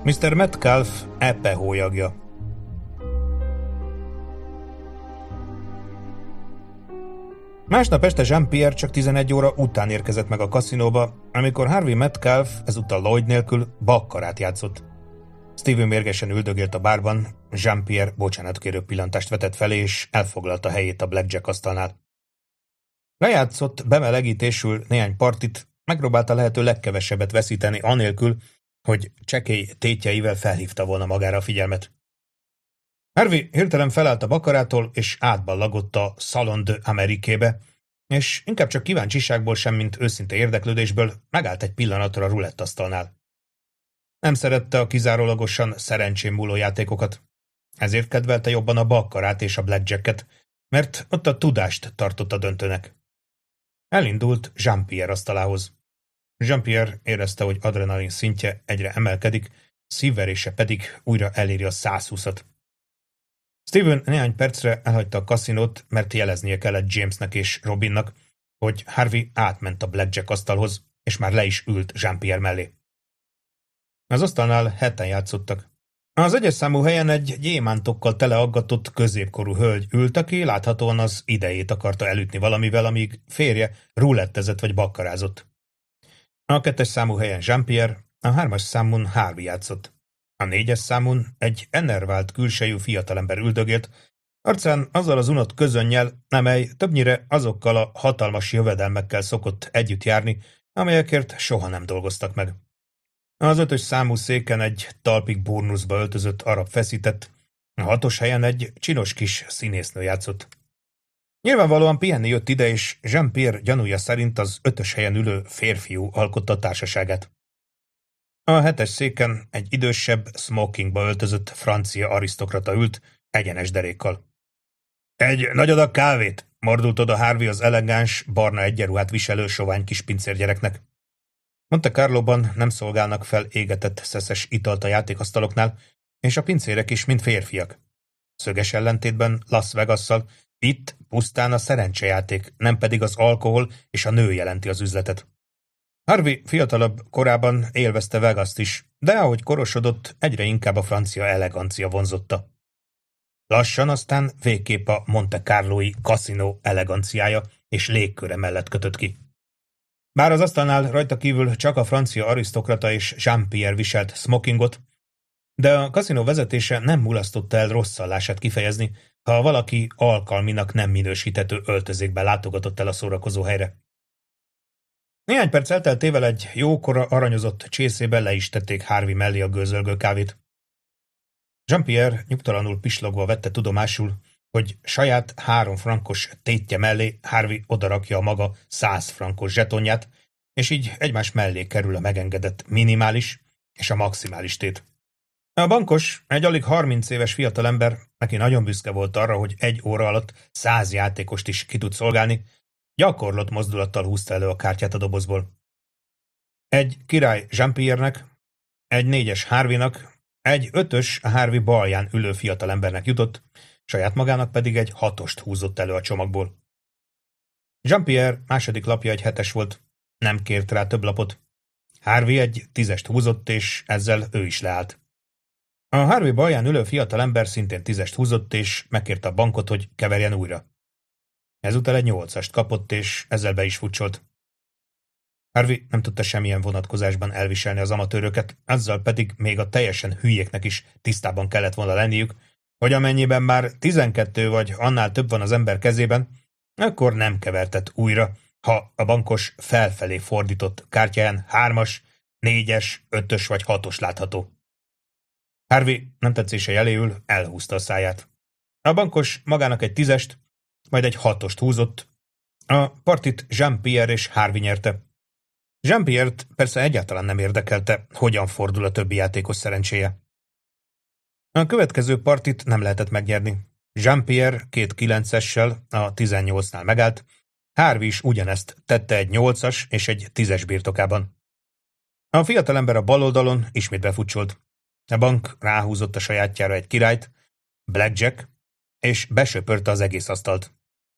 Mr. Metcalf epe hólyagja. Másnap este Jean-Pierre csak 11 óra után érkezett meg a kaszinóba, amikor Harvey Metcalf, ezúttal Lloyd nélkül, bakkarát játszott. Steven mérgesen üldögélt a bárban, Jean-Pierre bocsánatkérő pillantást vetett felé, és elfoglalta helyét a blackjack asztalnál. Lejátszott bemelegítésül néhány partit, megpróbálta lehető legkevesebbet veszíteni anélkül, hogy csekély tétjeivel felhívta volna magára a figyelmet. Harvey hirtelen felállt a bakkarától, és átballagott a Salon de Amérikébe, és inkább csak kíváncsiságból sem, mint őszinte érdeklődésből megállt egy pillanatra a rulettasztalnál. Nem szerette a kizárólagosan szerencsén múló játékokat, ezért kedvelte jobban a bakkarát és a blackjacket, mert ott a tudást tartott a döntőnek. Elindult Jean-Pierre asztalához. Jean-Pierre érezte, hogy adrenalin szintje egyre emelkedik, szívverése pedig újra eléri a 120-at. Steven néhány percre elhagyta a kaszinót, mert jeleznie kellett Jamesnek és Robinnak, hogy Harvey átment a blackjack asztalhoz, és már le is ült Jean-Pierre mellé. Az asztalnál heten játszottak. Az egyes számú helyen egy gyémántokkal teleaggatott középkorú hölgy ült, aki láthatóan az idejét akarta elütni valamivel, amíg férje rulettezett vagy bakkarázott. A 2-es számú helyen Jean-Pierre, a 3-as számon Harvey játszott. A 4-es számon egy enervált külsejű fiatalember üldögélt, arcán azzal az unott közönnyel, amely többnyire azokkal a hatalmas jövedelmekkel szokott együtt járni, amelyekért soha nem dolgoztak meg. Az 5-ös számú széken egy talpig burnuszba öltözött arab feszített, a 6-os helyen egy csinos kis színésznő játszott. Nyilvánvalóan pihenni jött ide, és Jean-Pierre gyanúja szerint az 5-ös helyen ülő férfiú alkotta társaságát. A 7-es széken egy idősebb, smokingba öltözött francia arisztokrata ült, egyenes derékkal. Egy nagy adag kávét, mordult oda Harvey az elegáns, barna egyenruhát viselő sovány kis pincérgyereknek. Monte Carloban nem szolgálnak fel égetett szeszes italt a játékasztaloknál, és a pincérek is mind férfiak. Szöges ellentétben Las Vegasszal, itt pusztán a szerencsejáték, nem pedig az alkohol és a nő jelenti az üzletet. Harvey fiatalabb korában élvezte Vegaszt is, de ahogy korosodott, egyre inkább a francia elegancia vonzotta. Lassan aztán végképp a Monte Carlói kaszinó eleganciája és légköre mellett kötött ki. Bár az asztalnál rajta kívül csak a francia arisztokrata és Jean-Pierre viselt smokingot, de a kaszinó vezetése nem mulasztotta el rosszallását kifejezni, ha valaki alkalminak nem minősíthető öltözékben látogatott el a szórakozó helyre. Néhány perc elteltével egy jókora aranyozott csészébe le is tették Harvey mellé a gőzölgő kávét. Jean-Pierre nyugtalanul pislogva vette tudomásul, hogy saját 3 frankos tétje mellé Harvey odarakja a maga 100 frankos zsetonját, és így egymás mellé kerül a megengedett minimális és a maximális tét. A bankos, egy alig 30 éves fiatalember, aki nagyon büszke volt arra, hogy 1 óra alatt 100 játékost is ki tud szolgálni, gyakorlott mozdulattal húzta elő a kártyát a dobozból. Egy király Jean-Pierre-nek, egy 4-es Harveynak, egy 5-ös a Harvey balján ülő fiatalembernek jutott, saját magának pedig egy 6-ost húzott elő a csomagból. Jean-Pierre második lapja egy 7-es volt, nem kért rá több lapot. Harvey egy 10-est húzott, és ezzel ő is leállt. A Harvey balján ülő fiatalember szintén 10-est húzott, és megkérte a bankot, hogy keverjen újra. Ezúttal egy 8-ast kapott, és ezzel be is futcsolt. Harvey nem tudta semmilyen vonatkozásban elviselni az amatőröket, azzal pedig még a teljesen hülyéknek is tisztában kellett volna lenniük, hogy amennyiben már 12 vagy annál több van az ember kezében, akkor nem kevertet újra, ha a bankos felfelé fordított kártyáján 3-as, 4-es, 5-ös vagy 6-os látható. Harvey nem tetszése jeléül elhúzta a száját. A bankos magának egy 10-est, majd egy 6-ost húzott. A partit Jean-Pierre és Harvey nyerte. Jean-Pierre-t persze egyáltalán nem érdekelte, hogyan fordul a többi játékos szerencséje. A következő partit nem lehetett megnyerni. Jean-Pierre 2 9-essel a 18-nál megállt, Harvey is ugyanezt tette egy 8-as és egy 10-es birtokában. A fiatalember a bal oldalon ismét befutcsolt. A bank ráhúzott a sajátjára egy királyt, blackjack, és besöpörte az egész asztalt.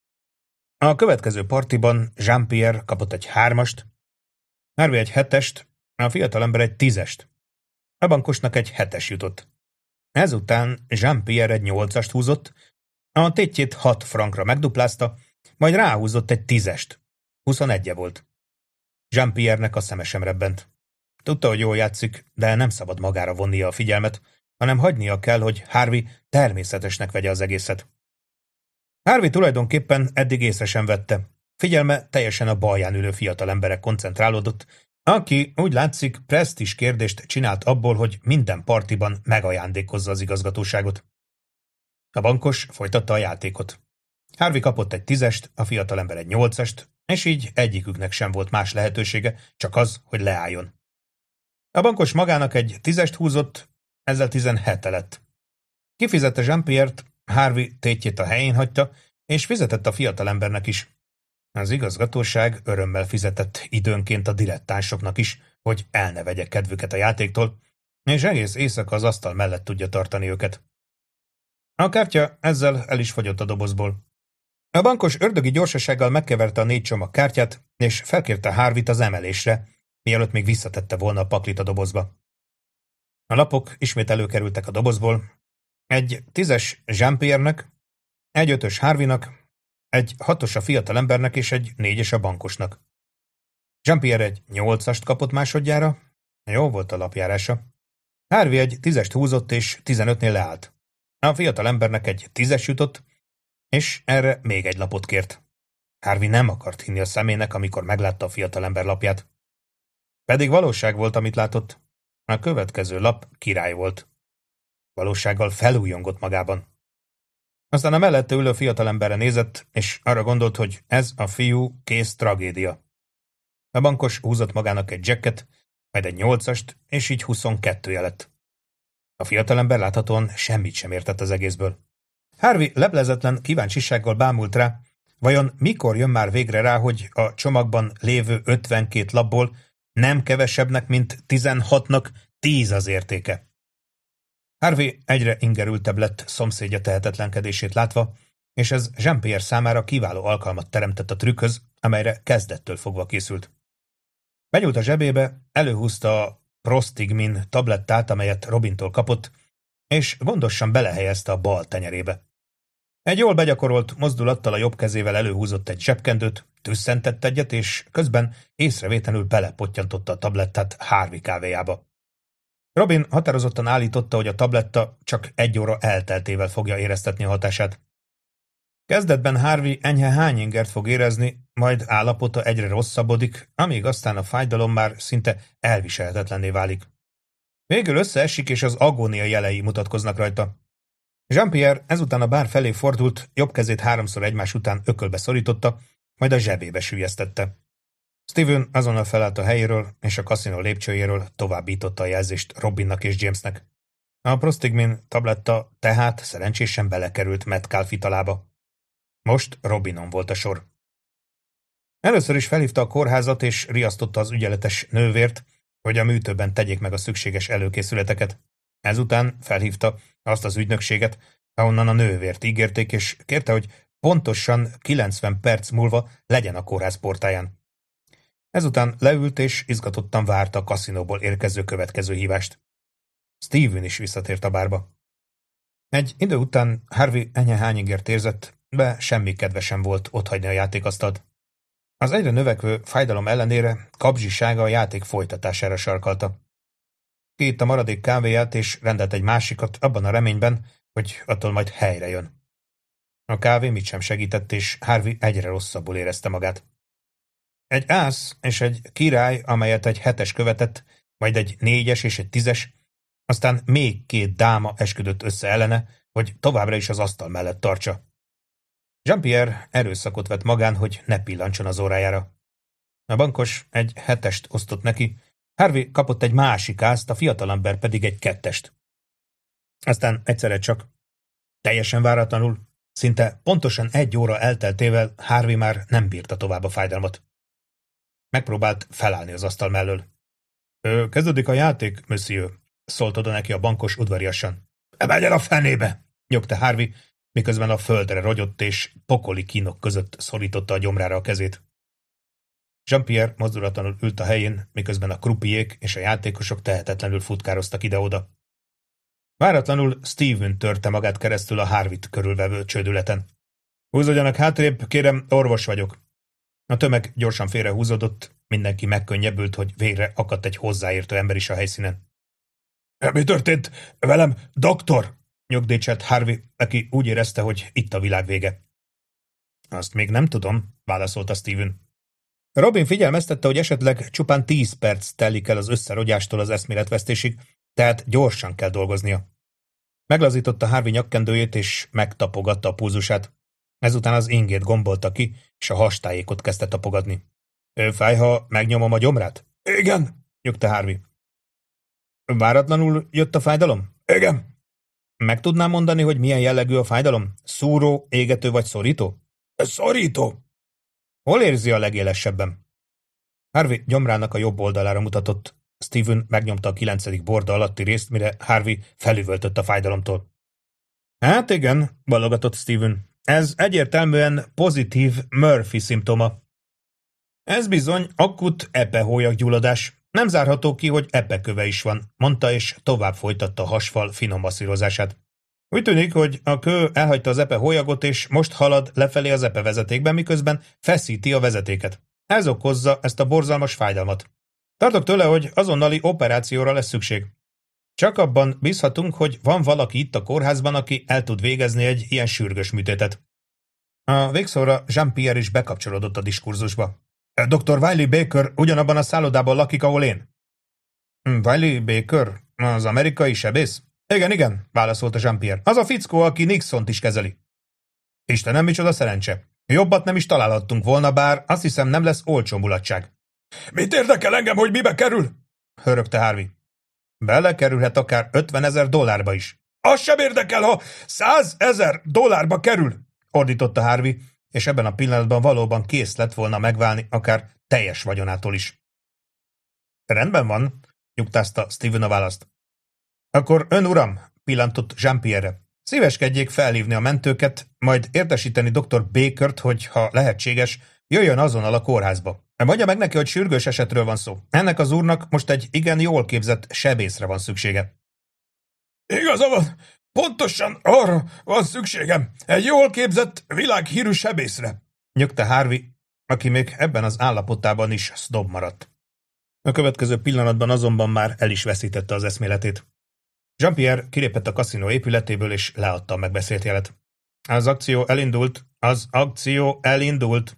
A következő partiban Jean-Pierre kapott egy 3-ast, Harvey egy 7-est, a fiatalember egy 10-est. A bankosnak egy 7-es jutott. Ezután Jean-Pierre egy 8-ast húzott, a tétjét 6 frankra megduplázta, majd ráhúzott egy 10-est. 21-e volt. Jean-Pierre-nek a szeme sem rebbent. Tudta, hogy jól játszik, de nem szabad magára vonnia a figyelmet, hanem hagynia kell, hogy Harvey természetesnek vegye az egészet. Harvey tulajdonképpen eddig észre sem vette. Figyelme teljesen a balján ülő fiatal emberek koncentrálódott, aki, úgy látszik, presztízs kérdést csinált abból, hogy minden partiban megajándékozza az igazgatóságot. A bankos folytatta a játékot. Harvey kapott egy 10-est, a fiatalember egy 8-ast, és így egyiküknek sem volt más lehetősége, csak az, hogy leálljon. A bankos magának egy 10-est húzott, ezzel 17 lett. Kifizette Jean-Pierre-t, Harvey tétjét a helyén hagyta, és fizetett a fiatalembernek is. Az igazgatóság örömmel fizetett időnként a dilettánsoknak is, hogy el ne vegye kedvüket a játéktól, és egész éjszaka az asztal mellett tudja tartani őket. A kártya ezzel el is fogyott a dobozból. A bankos ördögi gyorsasággal megkeverte a 4 csomag kártyát, és felkérte Harveyt az emelésre, mielőtt még visszatette volna a paklit a dobozba. A lapok ismét előkerültek a dobozból, egy 10-es Jean-Pierre-nek, egy 5-ös Harveynak, egy 6-os a fiatalembernek és egy 4-es a bankosnak. Jean-Pierre egy 8-ast kapott másodjára, jó volt a lapjárása. Harvey egy 10-est húzott és 15-nél leállt. A fiatalembernek egy 10-es jutott, és erre még egy lapot kért. Harvey nem akart hinni a szemének, amikor meglátta a fiatalember lapját. Pedig valóság volt, amit látott. A következő lap király volt. Valósággal felújongott magában. Aztán a mellette ülő fiatalemberre nézett, és arra gondolt, hogy ez a fiú kész tragédia. A bankos húzott magának egy jacket, majd egy 8-ast, és így 22-je lett. A fiatalember láthatóan semmit sem értett az egészből. Harvey leplezetlen kíváncsisággal bámult rá, vajon mikor jön már végre rá, hogy a csomagban lévő 52 lapból nem kevesebbnek, mint 16-nak 10 az értéke. Harvey egyre ingerültebb lett szomszédja tehetetlenkedését látva, és ez Jean-Pierre számára kiváló alkalmat teremtett a trükkhöz, amelyre kezdettől fogva készült. Benyúlt a zsebébe, előhúzta a Prostigmin tablettát, amelyet Robintól kapott, és gondosan belehelyezte a bal tenyerébe. Egy jól begyakorolt mozdulattal a jobb kezével előhúzott egy zsebkendőt, tüsszentett egyet, és közben észrevétlenül belepottyantotta a tablettát Harvey kávéjába. Robin határozottan állította, hogy a tabletta csak 1 óra elteltével fogja éreztetni a hatását. Kezdetben Harvey enyhe hányingert fog érezni, majd állapota egyre rosszabbodik, amíg aztán a fájdalom már szinte elviselhetetlenné válik. Végül összeesik, és az agónia jelei mutatkoznak rajta. Jean-Pierre ezután a bár felé fordult, jobb kezét 3-szor egymás után ökölbe szorította, majd a zsebébe süllyesztette. Steven azonnal felállt a helyéről, és a kaszinó lépcsőjéről továbbította a jelzést Robinnak és Jamesnek. A Prostigmin tabletta tehát szerencsésen belekerült Metcalfe italába. Most Robinon volt a sor. Először is felhívta a kórházat, és riasztotta az ügyeletes nővért, hogy a műtőben tegyék meg a szükséges előkészületeket. Ezután felhívta azt az ügynökséget, ahonnan a nővért ígérték, és kérte, hogy pontosan 90 perc múlva legyen a kórház portáján. Ezután leült és izgatottan várta a kaszinóból érkező következő hívást. Steven is visszatért a bárba. Egy idő után Harvey enyhe hányingert érzett, de semmi kedve sem volt otthagyni a játékasztalt. Az egyre növekvő fájdalom ellenére kabzsisága a játék folytatására sarkalta. Kiitta maradék kávéját és rendelt egy másikat abban a reményben, hogy attól majd helyre jön. A kávé mit sem segített, és Harvey egyre rosszabbul érezte magát. Egy ász és egy király, amelyet egy 7-es követett, majd egy 4-es és egy 10-es, aztán még 2 dáma esküdött össze ellene, hogy továbbra is az asztal mellett tartsa. Jean-Pierre erőszakot vett magán, hogy ne pillancson az órájára. A bankos egy 7-est osztott neki, Harvey kapott egy másik ászt, a fiatalember pedig egy 2-est. Aztán egyszerre csak, teljesen váratlanul, szinte pontosan 1 óra elteltével Harvey már nem bírta tovább a fájdalmat. Megpróbált felállni az asztal mellől. Kezdődik a játék, monsieur, szólt oda neki a bankos udvariasan. Menjen a fenébe, nyögte Harvey, miközben a földre rogyott és pokoli kínok között szorította a gyomrára a kezét. Jean-Pierre mozdulatlanul ült a helyén, miközben a krupiék és a játékosok tehetetlenül futkároztak ide-oda. Váratlanul Steven törte magát keresztül a Harvey-t körülvevő csődületen. Húzódjanak hátrébb, kérem, orvos vagyok. A tömeg gyorsan félrehúzódott, mindenki megkönnyebbült, hogy végre akadt egy hozzáértő ember is a helyszínen. Mi történt velem, doktor? Nyugdíjcselt Harvey, aki úgy érezte, hogy itt a világ vége. Azt még nem tudom, válaszolta Steven. Robin figyelmeztette, hogy esetleg csupán 10 perc telik el az összerogyástól az eszméletvesztésig, tehát gyorsan kell dolgoznia. Meglazította Harvey nyakkendőjét és megtapogatta a pulzusát. Ezután az ingét gombolta ki, és a hastájékot kezdte tapogatni. Fáj, ha megnyomom a gyomrát? Igen, nyugta Harvey. Váratlanul jött a fájdalom? Igen. Meg tudnám mondani, hogy milyen jellegű a fájdalom? Szúró, égető vagy szorító? Szorító. Hol érzi a legélesebben? Harvey gyomrának a jobb oldalára mutatott. Steven megnyomta a 9. borda alatti részt, mire Harvey felüvöltött a fájdalomtól. Hát igen, ballogatott Steven. Ez egyértelműen pozitív Murphy szimptoma. Ez bizony akut epehólyaggyulladás. Nem zárható ki, hogy epeköve is van, mondta, és tovább folytatta a hasfal finom masszírozását. Úgy tűnik, hogy a kő elhagyta az epehólyagot, és most halad lefelé az epevezetékben, miközben feszíti a vezetéket. Ez okozza ezt a borzalmas fájdalmat. Tartok tőle, hogy azonnali operációra lesz szükség. Csak abban bízhatunk, hogy van valaki itt a kórházban, aki el tud végezni egy ilyen sürgős műtétet. A végszóra Jean-Pierre is bekapcsolódott a diskurzusba. Dr. Wiley Baker ugyanabban a szállodában lakik, ahol én. Wiley Baker? Az amerikai sebész? Igen, válaszolta Jean-Pierre. Az a fickó, aki Nixont is kezeli. Istenem, micsoda szerencse. Jobbat nem is találhattunk volna, bár azt hiszem nem lesz olcsó mulatság. Mit érdekel engem, hogy mibe kerül? Hörögte Harvey. Belekerülhet akár $50,000 is. Az sem érdekel, ha $100,000 kerül, ordította Harvey, és ebben a pillanatban valóban kész lett volna megválni akár teljes vagyonától is. Rendben van, nyugtázta Steven a választ. Akkor ön, uram, pillantott Jean-Pierre-re. Szíveskedjék felhívni a mentőket, majd értesíteni dr. Bakert, hogy ha lehetséges, jöjjön azonnal a kórházba. Mondja meg neki, hogy sürgős esetről van szó. Ennek az úrnak most egy igen jól képzett sebészre van szüksége. Igaza van, pontosan arra van szükségem. Egy jól képzett, világhírű sebészre, nyögte Harvey, aki még ebben az állapotában is sznob maradt. A következő pillanatban azonban már el is veszítette az eszméletét. Jean-Pierre kilépett a kaszinó épületéből, és leadta a megbeszélt jelet. Az akció elindult!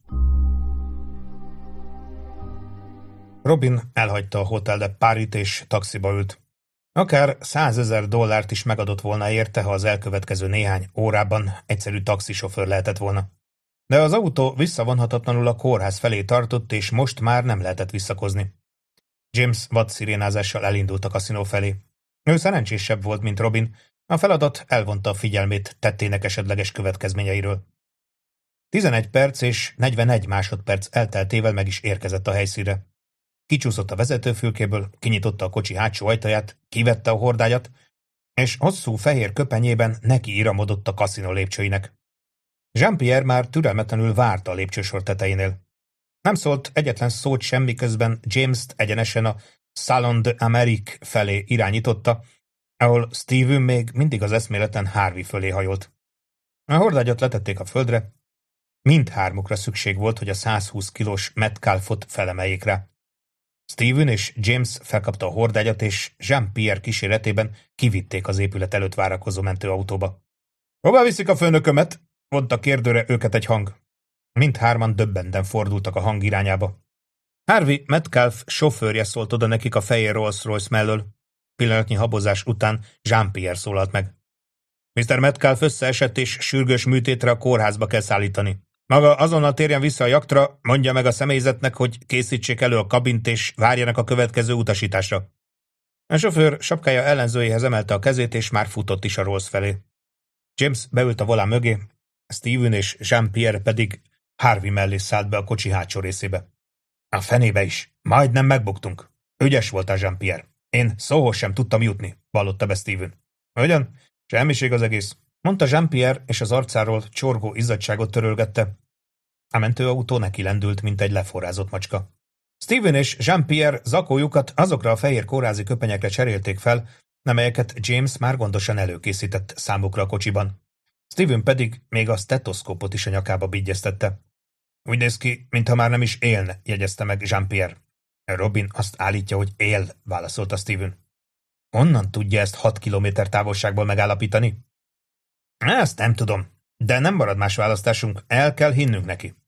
Robin elhagyta a Hotel de Paris-t és taxiba ült. Akár $100,000 is megadott volna érte, ha az elkövetkező néhány órában egyszerű taxisofőr lehetett volna. De az autó visszavonhatatlanul a kórház felé tartott, és most már nem lehetett visszakozni. James vadszirénázással elindult a kaszinó felé. Ő szerencsésebb volt, mint Robin, a feladat elvonta a figyelmét tettének esetleges következményeiről. 11 perc és 41 másodperc elteltével meg is érkezett a helyszínre. Kicsúszott a vezetőfülkéből, kinyitotta a kocsi hátsó ajtaját, kivette a hordályat, és hosszú fehér köpenyében neki iramodott a kaszinó lépcsőinek. Jean-Pierre már türelmetlenül várta a lépcsősor tetejénél. Nem szólt egyetlen szót sem, miközben James-t egyenesen a Salon de Amérique felé irányította, ahol Steven még mindig az eszméleten Harvey fölé hajolt. A hordágyat letették a földre, mindhármukra szükség volt, hogy a 120 kilós Metcalfot felemeljék rá. Steven és James felkapta a hordágyat, és Jean-Pierre kíséretében kivitték az épület előtt várakozó mentőautóba. Hová viszik a főnökömet? Vonta kérdőre őket egy hang. Mindhárman döbbenten fordultak a hang irányába. Harvey Metcalf sofőrje szólt oda nekik a fehér Rolls-Royce mellől. Pillanatnyi habozás után Jean-Pierre szólalt meg. Mr. Metcalf összeesett, és sürgős műtétre a kórházba kell szállítani. Maga azonnal térjen vissza a jaktra, mondja meg a személyzetnek, hogy készítsék elő a kabint, és várjanak a következő utasításra. A sofőr sapkája ellenzőjéhez emelte a kezét, és már futott is a Rolls felé. James beült a volán mögé, Steven és Jean-Pierre pedig Harvey mellé szállt be a kocsi hátsó részébe. A fenébe is, majdnem megbuktunk. Ügyes voltál, Jean-Pierre. Én szóhoz sem tudtam jutni, vallotta be Steven. Ugyan? Semmiség az egész, mondta Jean-Pierre, és az arcáról csorgó izzadságot törölgette. A mentőautó neki lendült, mint egy leforrázott macska. Steven és Jean-Pierre zakójukat azokra a fehér kórázi köpenyekre cserélték fel, amelyeket James már gondosan előkészített számukra a kocsiban. Steven pedig még a stetoszkópot is a nyakába bigyeztette. Úgy néz ki, mintha már nem is élne, jegyezte meg Jean-Pierre. Robin azt állítja, hogy él, válaszolta Steven. Honnan tudja ezt 6 kilométer távolságból megállapítani? Ezt nem tudom, de nem marad más választásunk, el kell hinnünk neki.